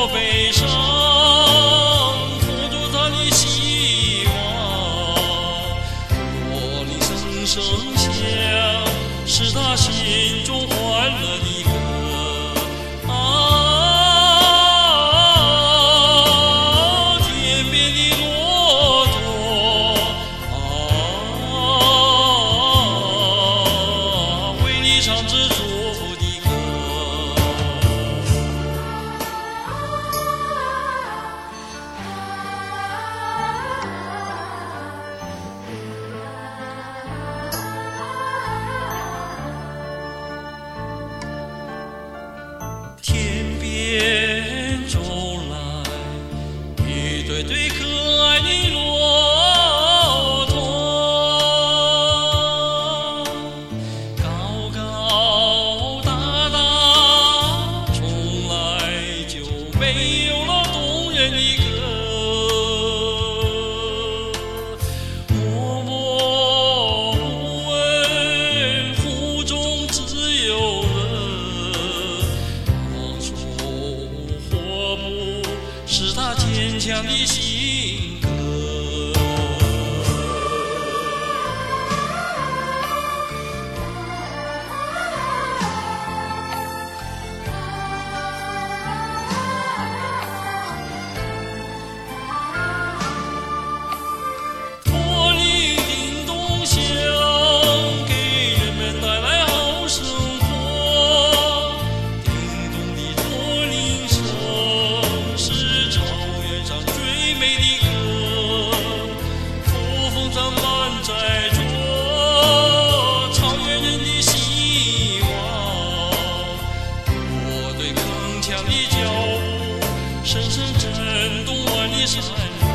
我悲伤，护住他的希望。我铃声声响，是他心中欢乐的歌。天边的骆驼为你唱支祝福的歌。天边走来一对对可爱的骆驼，高高大大，从来就没有了动人的歌。默默无闻，湖中自有人。火木是他坚强的性格。驼铃叮咚响，给人们带来好生活。叮咚的驼铃声是草原上最美的歌，扶风上满载着草原人的希望。我对铿锵的脚步，深深震动万里山。